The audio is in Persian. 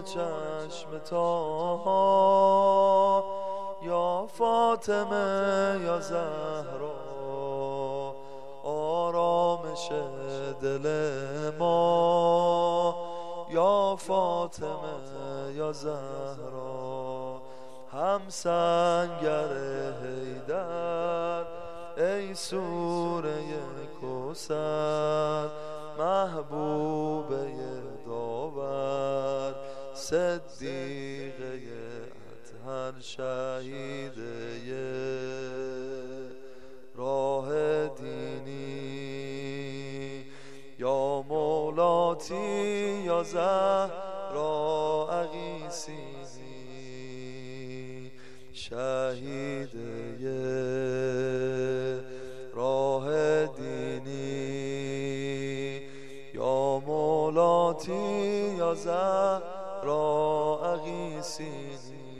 چشم تاها، یا فاطمه یا زهرا، آرامش دل ما، یا فاطمه یا زهرا. همسنگر حیدر ای سوره کوثر، محبوبه داور، صدیقه اطهر، شهیده راه دینی، یا مولاتی یا زهرا اغیثینی، شهیده راه دینی، یا مولاتی یا زهرا اغیثینی.